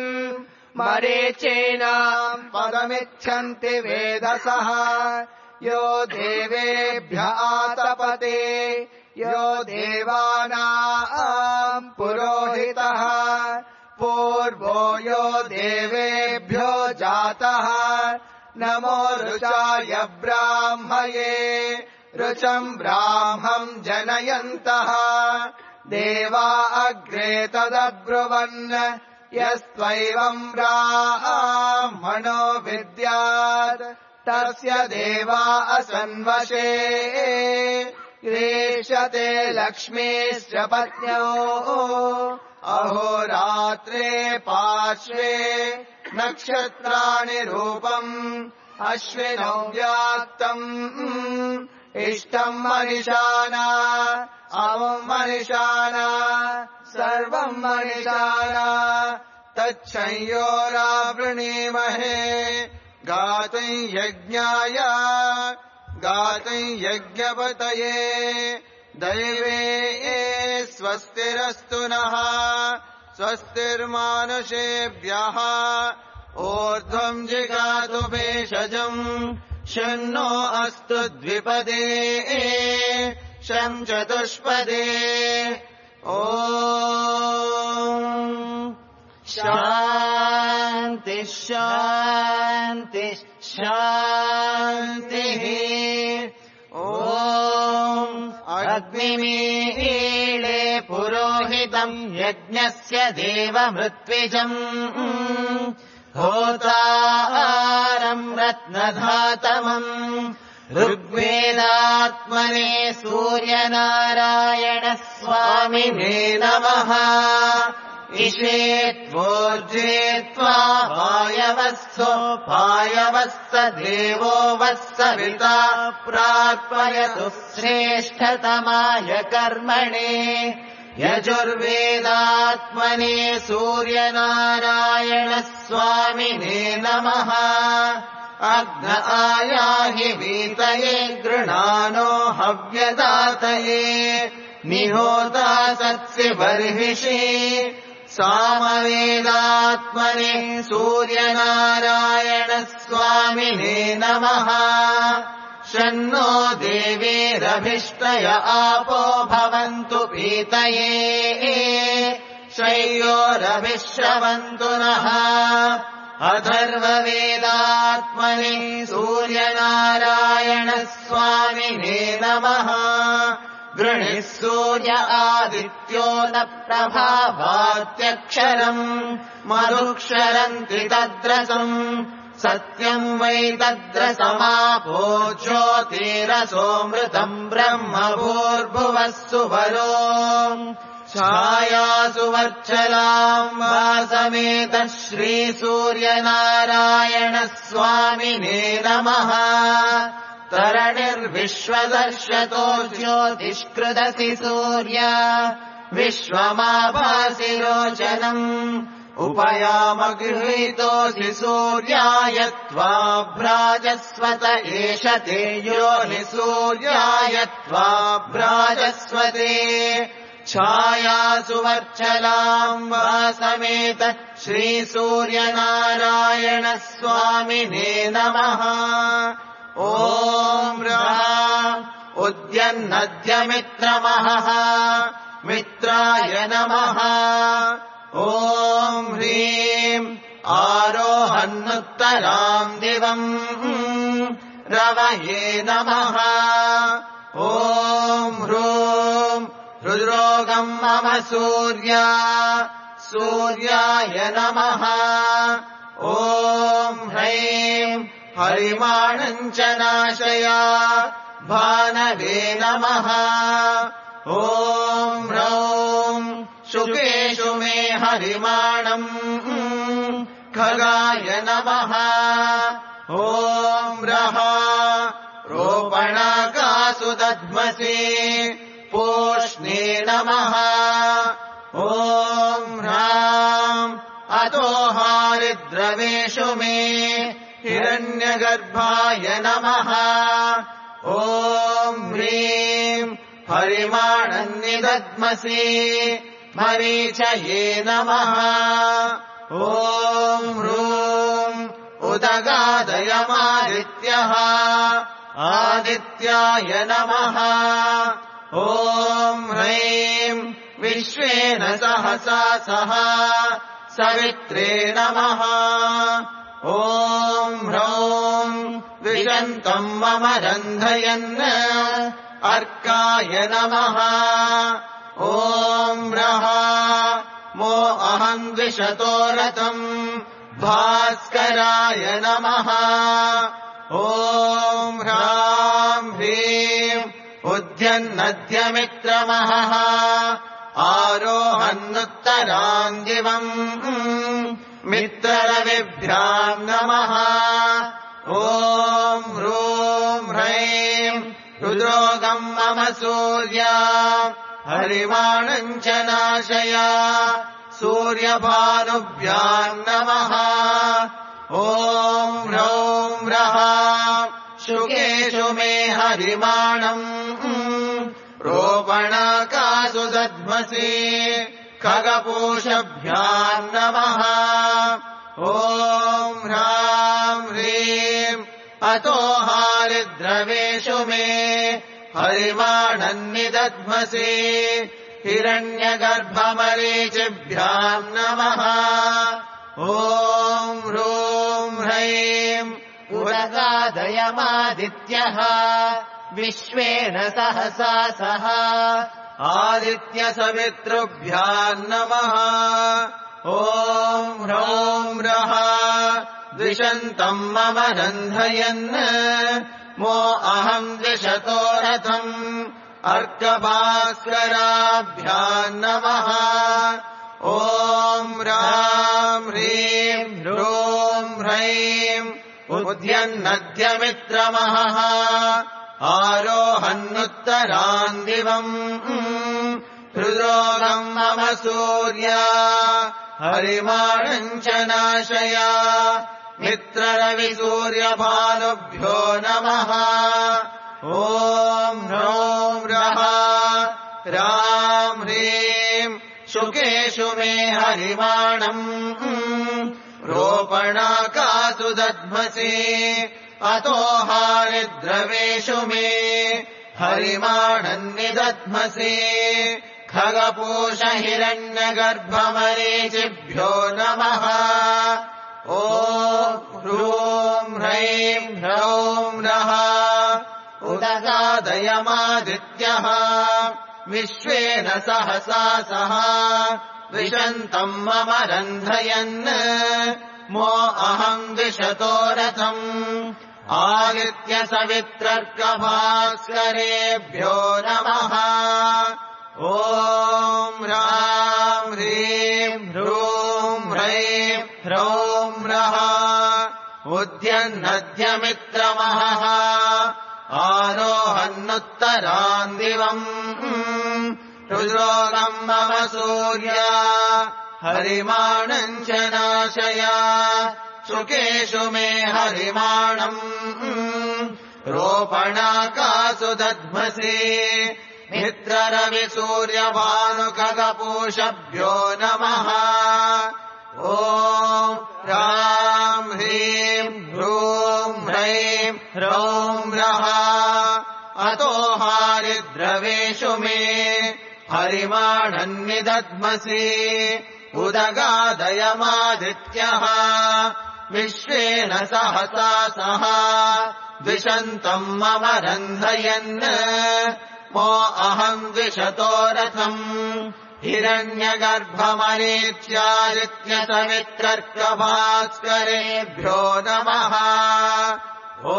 मरीचीनाम् पदमिच्छन्ति वेदसः यो देवेभ्य आतपते यो देवानाम् पुरोहितः पूर्वो यो देवेभ्यो जातः नमो ऋचाय ब्राह्मये ऋचम् ब्राह्मम् जनयन्तः देवा अग्रे तदब्रुवन् यस्त्वैवम् ब्राह्मणो विद्यात् तस्य देवा असन्वशे ग्रेष्यते लक्ष्मीश्च पत्न्यो अहोरात्रे पार्श्वे नक्षत्राणि रूपम् अश्विनौ व्याक्तम् इष्टम् मनिषाना अमुम् मनिषाना सर्वम् मनिषाना तच्छंयोरावृणीमहे गातुम् यज्ञाय गातुम् यज्ञपतये दैवे स्वस्तिरस्तु नः स्वस्तिर्मानुषेभ्यः ऊर्ध्वम् जिगातु भेषजम् शन्नो अस्तु द्विपदे शं चतुष्पदे ॐ शान्ति शान्ति शान्तिः ॐ अग्निमीळे पुरोहितम् यज्ञस्य देवमृत्विजम् होतारम् रत्नधातमम् ऋग्वेदात्मने सूर्यनारायण स्वामिने नमः इषेत्वोर्जेत्वा वायवस्थो वायवस्स देवो वत्सविता प्रार्पयतु श्रेष्ठतमाय कर्मणे यजुर्वेदात्मने सूर्यनारायण स्वामिने नमः अग्न आयाहि वीतये गृणानो हव्यदातये निहोता सत्सि बर्हिषि सामवेदात्मने सूर्यनारायण स्वामिने नमः शन्नो देवीरभिष्टय आपो भवन्तु पीतये शय्योरभिश्रवन्तु नः अथर्ववेदात्मने सूर्यनारायण स्वामिने नमः गृणिः सूर्य आदित्यो न प्रभावात्यक्षरम् मधुक्षरन्ति तद्रसम् सत्यम् वै तद्रसमापो ज्योतिरसोऽमृतम् ब्रह्म भूर्भुवः सुवरो छायासु वर्चलाम् वासमेतः श्रीसूर्यनारायण स्वामिने नमः तरणिर्विश्वदर्शतो ज्योतिष्कृदसि सूर्य विश्वमाभासि रोचनम् उपयामगृहीतोऽसि सूर्याय त्वाभ्राजस्वत एष ते योनिसूर्याय त्वाभ्राजस्वते छायासुवर्चलाम् वासमेत श्रीसूर्यनारायणस्वामिने नमः। ॐ रः उद्यन्नद्यमित्रमहः मित्राय नमः। ॐ ह्रीम् आरोहन्नुत्तराम् दिवम् रवये नमः। ॐ ह्रूम् हृद्रोगम् मम सूर्या सूर्याय नमः। ॐ ह्रैम् हरिमाणम् च नाशया भानवे नमः। ॐ ह्रौम् शुकेषु मे हरिमाणम् खगाय नमः। ॐ रः रोपणाकासु दध्मसि पूष्णे नमः। ॐ ह्राम् अतो हारिद्रवेषु मे हिरण्यगर्भाय नमः। ॐ ह्रीम् हरिमाणन्निदध्मसि मरीचये नमः। ॐ ह्रूम् उदगादयमादित्यः आदित्याय नमः। ॐ ह्रैम् विश्वेन सहसा सह सवित्रे नमः। ॐ ह्रौम् द्विषन्तम् मम रन्धयन् अर्काय नमः। ॐ रः मो अहम् द्विषतो रथम् भास्कराय नमः। ॐ ह्राम् ह्रीम् उद्यन्नद्यमित्रमहः आरोहन्नुत्तराम् दिवम् मित्ररविभ्याम् नमः। ॐ ह्रूम् ह्रैम् रुद्रोगम् मम सूर्या हरिमाणम् च नाशया सूर्यभानुभ्याम् नमः। ॐ ह्रौम् रः शुकेषु मे हरिमाणम् रोपणाकासु दध्मसि खगपूषभ्याम् नमः। ॐ ह्राम् ह्रीम् अतो हारिद्रवेषु मे हरिमाणन्निदध्मसि हिरण्यगर्भमरीचिभ्याम् नमः। ॐ ह्रूम् ह्रैम् उदगादयमादित्यः विश्वेन सहसा सह आदित्यसवितृभ्याम् नमः। ॐ ह्रौम् रः द्विषन्तम् मम रन्धयन् मो अहम् द्विषतो रथम् अर्कभास्कराभ्याम् नमः। ॐ राम् ह्रीम् ह्रूम् ह्रैम् उद्यन्नद्यमित्रमहः आरोहन्नुत्तराम् दिवम् हृद्रोगम् मम सूर्या हरिमाणम् च नाशया मित्ररविसूर्यभानुभ्यो नमः। ॐ ह्रौम् रः राम् ह्रीम् शुकेषु मे हरिमाणम् रोपणाकासु दध्मसि अतो हारिद्रवेषु मे हरिमाणन्निदध्मसि खगपूष हिरण्यगर्भमरीचिभ्यो नमः। ॐ ह्रूम् ह्रैम् ह्रौम् रः उदगादयमादित्यः विश्वेन सहसा सह विशन्तम् मम रन्धयन् मो अहम् द्विषतो रथम् आदित्यसवित्रर्कभास्करेभ्यो नमः। ॐ राम् ह्रीम् ह्रूम् ह्रैम् ह्रौम् रः उद्यन्नद्यमित्रमहः आरोहन्नुत्तराम् दिवम् हृद्रोगम् मम सूर्या हरिमाणम् च नाशया शुकेषु मे हरिमाणम् रोपणाकासु दध्मसि मित्ररविसूर्यभानुखगपूषभ्यो नमः। ॐ ह्रां ह्रीं ह्रूं ह्रैं ह्रौं ह्रः। अतो हारिद्रवेषु मे हरिमाणन्निदध्मसि उदगादयमादित्यः विश्वेन सहसा सह द्विषन्तम् मम रन्धयन् मो अहम् द्विषतो रथम् हिरण्यगर्भमरीच्यादित्यसवित्रर्कभास्करेभ्यो नमः। ॐ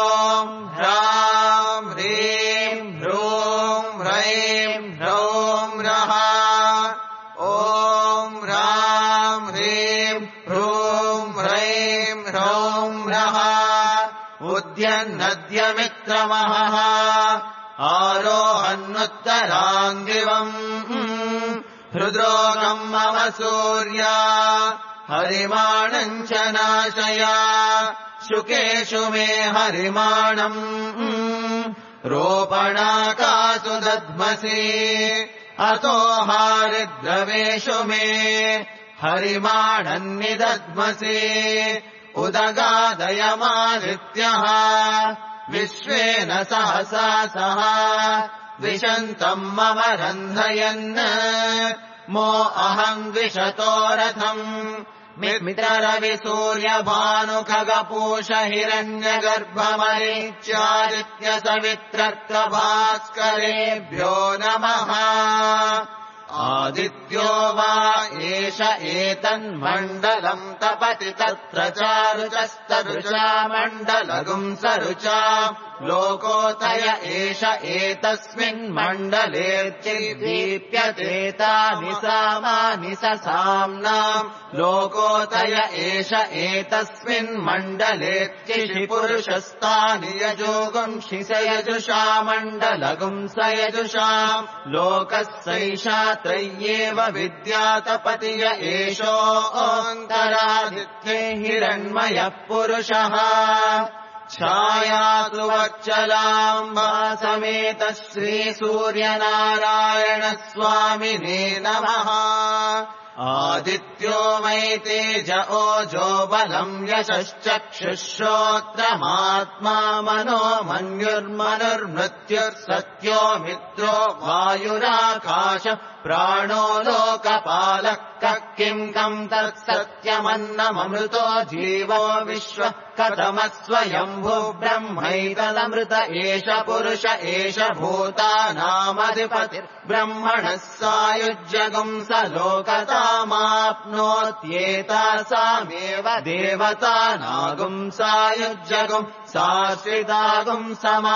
ह्रां ह्रीं ह्रूं ह्रैं ह्रौं ह्रः। ॐ ह्रां ह्रीं ह्रूं ह्रैं ह्रौं ह्रः। उद्यन्नद्यमित्रमहः आरोहन्नुत्तराङ्गिवम् हृद्रोगम् मम सूर्या हरिमाणम् च नाशया। शुकेषु मे हरिमाणम् रोपणाकासु दध्मसि अतो हारिद्रवेषु मे हरिमाणन्निदध्मसि उदगादयमादित्यः विश्वेन सहसा सह द्विषन्तम् मम रन्धयन् मो अहम् द्विषतो रथम् मित्ररविसूर्यभानुखगपूष हिरण्यगर्भमरीच्यादित्यसवित्रर्कभास्करेभ्यो नमः। आदित्यो वा एष एतन्मण्डलम् तपति तत्र चारुचस्तरुचा मण्डलगुम् सरुचा लोकोतय एष एतस्मिन्मण्डले चिद्दीप्यतेतानि सामानि ससाम्नाम् लोकोतय एष एतस्मिन्मण्डले चिषि पुरुषस्तानि यजोगुंषि स यजुषा मण्डलगुम् स यजुषाम् लोकस्यैषा त्रय्येव विद्यातपतिय एषोऽन्तरादित्ये हिरण्मयः पुरुषः। छायातु वच्चलाम्बा समेत श्रीसूर्यनारायणस्वामिने नमः। आदित्यो वै तेज ओजो बलम् यशश्चक्षुश्रोत्रमात्मा मनो मन्युर्मनुर्मृत्युर्सत्यो मित्रो वायुराकाश प्राणो लोकपालः कः किम् कम् तत्सत्यमन्नममृतो जीवो विश्व कथमस्वयम्भू ब्रह्मैतदमृत एष पुरुष एष भूतानामधिपतिर्ब्रह्मणः सायुज्यगुम् स लोकतामाप्नोत्येतासामेव देवतानागुम् सायुज्यगुम् साश्रितागुम्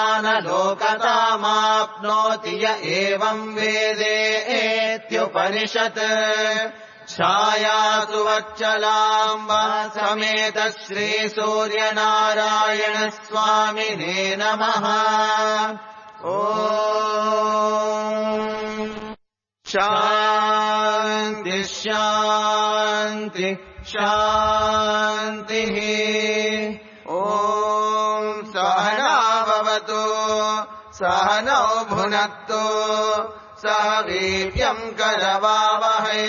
समानलोकतामाप्नोति य एवम् वेदेत्युपनिषत्। छायातु वच्चलाम्बा समेत श्रीसूर्यनारायणस्वामिने नमः। ॐ शान्ति शान्ति शान्तिः। ॐ सहना भवतु सहनौ भुनक्तु सह वीर्यम् करवावहै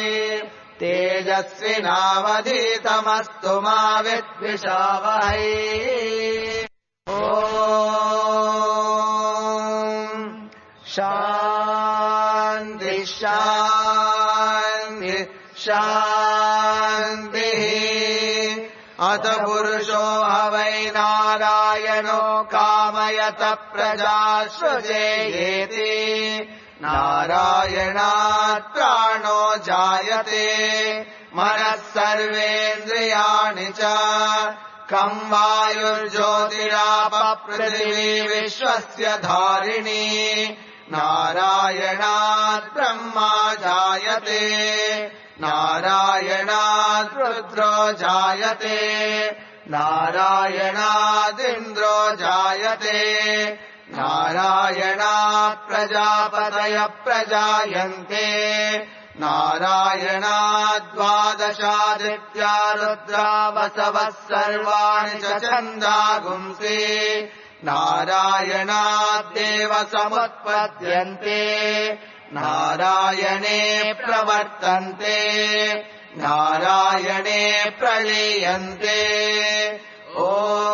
तेजस्विनावधीतमस्तु मा विद्विषावहै। ॐ शान्ति शान्ति शान्तिः। अथ पुरुषो ह वै नारायणो कामयत प्रजासृजेयेति नारायणात् प्राणो जायते मनः सर्वेन्द्रियाणि च कम् वायुर्ज्योतिरापः पृथिवी विश्वस्य धारिणी नारायणात् ब्रह्मा जायते नारायणात् रुद्रो जायते नारायणादिन्द्रो जायते नारायणात् प्रजापतयः प्रजायन्ते नारायणाद्वादशादित्या रुद्रा वसवः सर्वाणि च छन्दागुंसि नारायणाद्देव समुत्पद्यन्ते नारायणे प्रवर्तन्ते नारायणे प्रलीयन्ते ॐ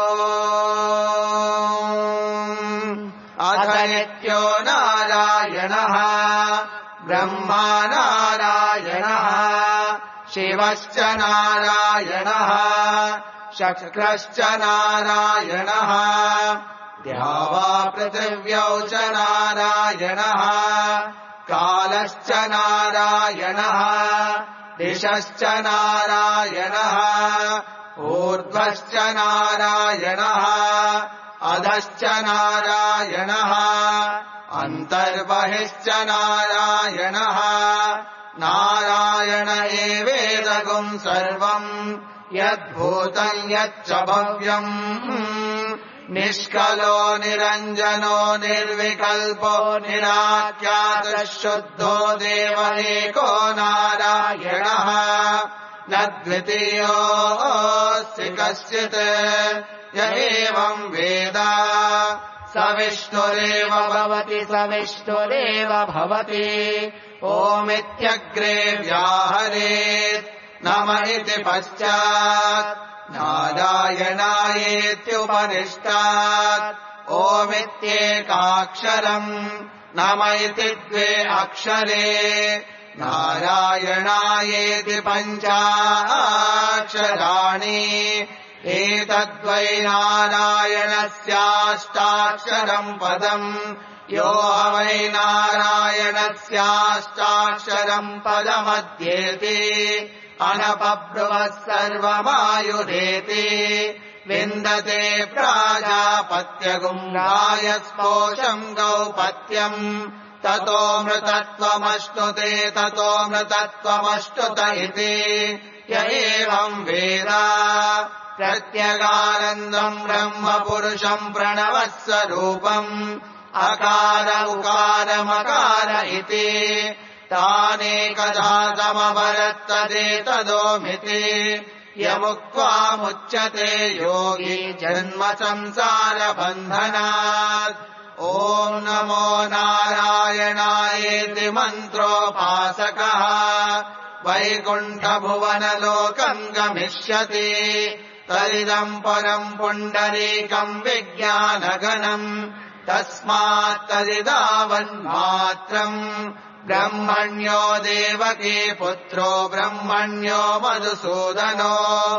अथ नित्यो नारायणः ब्रह्मा नारायणः शिवश्च नारायणः शक्रश्च नारायणः द्यावा पृथिव्यौ च नारायणः कालश्च नारायणः दिशश्च नारायणः ऊर्ध्वश्च नारायणः अधश्च नारायणः अन्तर्बहिश्च नारायणः नारायण एवेदगुं सर्वम् यद्भूतम् यच्च भव्यम् निष्कलो निरञ्जनो निर्विकल्पो निराख्यातः शुद्धो देव एको नारायणः न द्वितीयोऽस्ति कश्चित् य एवम् वेद स विष्णुरेव भवति स विष्णुरेव भवति ओमित्यग्रे व्याहरेत् नम इति पश्चात् नारायणायेत्युपनिष्टात् ओमित्येकाक्षरम् नम इति द्वे अक्षरे नारायणायेति पञ्चाक्षराणि एतद्वै नारायणस्याष्टाक्षरम् पदम् यो वै नारायणस्याष्टाक्षरम् पदमध्येति अनपब्रुवः सर्वमायुरेति विन्दते प्राजापत्यगुङ्गायस्पोषम् गौपत्यम् ततो मृतत्वमश्नुते ततो मृतत्वमश्नुत इति य एवम् वेद प्रत्यगानन्दम् ब्रह्म पुरुषम् प्रणवः स्वरूपम् अकार उकारमकार इति तानेकधा समवरत्तदेतदोमिति यमुक्त्वामुच्यते योगी जन्म संसारबन्धनात् ॐ नमो नारायणायेति मन्त्रोपासकः वैकुण्ठभुवनलोकम् गमिष्यति तदिदम् परम् पुण्डरीकम् विज्ञानगणम् तस्मात् तदिदावन्मात्रम् ब्रह्मण्यो देवकी पुत्रो ब्रह्मण्यो मधुसूदनो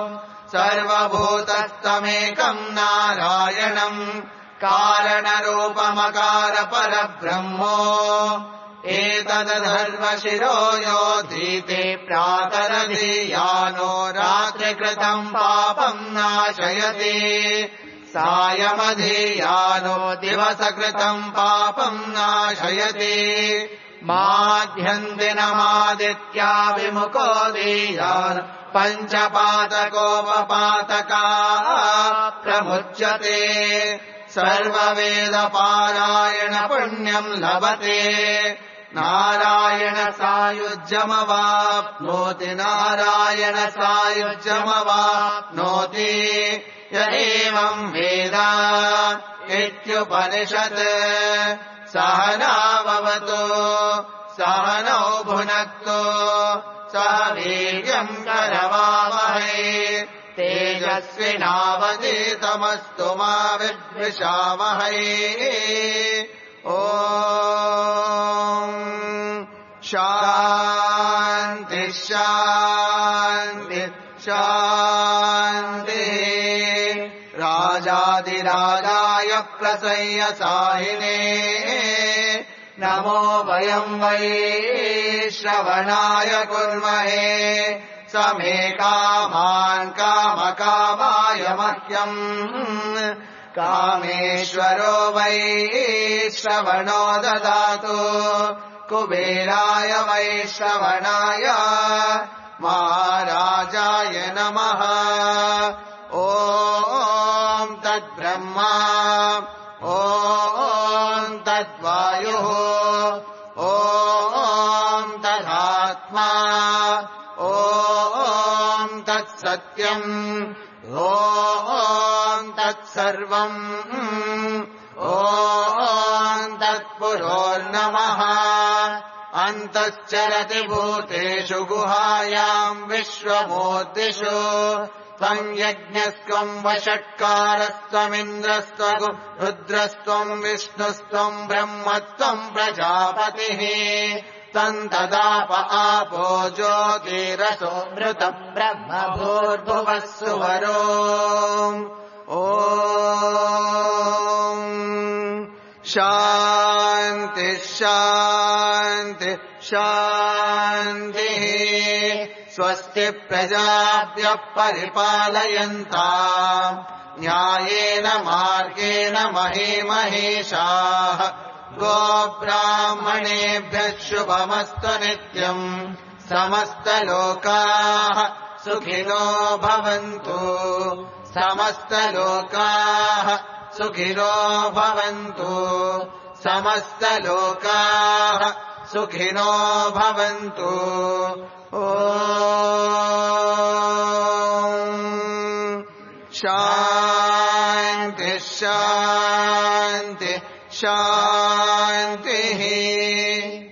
सर्वभूतस्तमेकम् नारायणम् कारणरूपमकार परब्रह्मो एतदधर्मशिरो योधीते प्रातरधीयानो रात्रिकृतम् पापम् नाशयति सायमधीयानो दिवसकृतम् पापम् नाशयति माध्यन्दिनमादित्या विमुखो दीयान् पञ्चपातकोपपातका प्रमुच्यते सर्ववेदपारायण पुण्यम् लभते नारायण सायुज्यमवाप्नोति नारायण सायुज्यमवाप्नोति य एवम् वेद इत्युपनिषत् सहनाववतु सहनौ भुनक्तु सह वीर्यम् करवावहै तेजस्विनावधीतमस्तु मा विद्विषावहै ॐ शान्ति शान्ति शान्तिः राजाधिराजाय प्रसह्य साहिने नमो वयम् वै श्रवणाय कुर्महे समे कामान् कामकामाय मह्यम् कामेश्वरो वै श्रवणो ददातु कुबेराय वै श्रवणाय महाराजाय नमः ॐ तद्ब्रह्मा ॐ तद्वायुः ॐ तदात्मा ॐ तत्सत्यम् ॐ तत्सर्वम् ॐ तत्पुरोर्नमः अन्तश्चरति भूतेषु गुहायाम् विश्वमूर्तिषु त्वम् यज्ञस्त्वम् वषट्कारस्त्वमिन्द्रस्त्वगु रुद्रस्त्वम् विष्णुस्त्वम् ब्रह्मत्वम् प्रजापतिः तम् तदाप आपो ज्योतिरसो मृतम् ब्रह्म भूर्भुवः सुवरो ॐ शान्ति शान्ति शान्तिः स्वस्ति प्रजाभ्यः परिपालयन्ताम् न्यायेन मार्गेण महीमहेशाः गोब्राह्मणेभ्यः शुभमस्तु नित्यम् समस्तलोकाः सुखिनो भवन्तु समस्तलोकाः सुखिनो भवन्तु समस्तलोकाः सुखिनो भवन्तु ॐ शान्ति शान्ति शान्तिः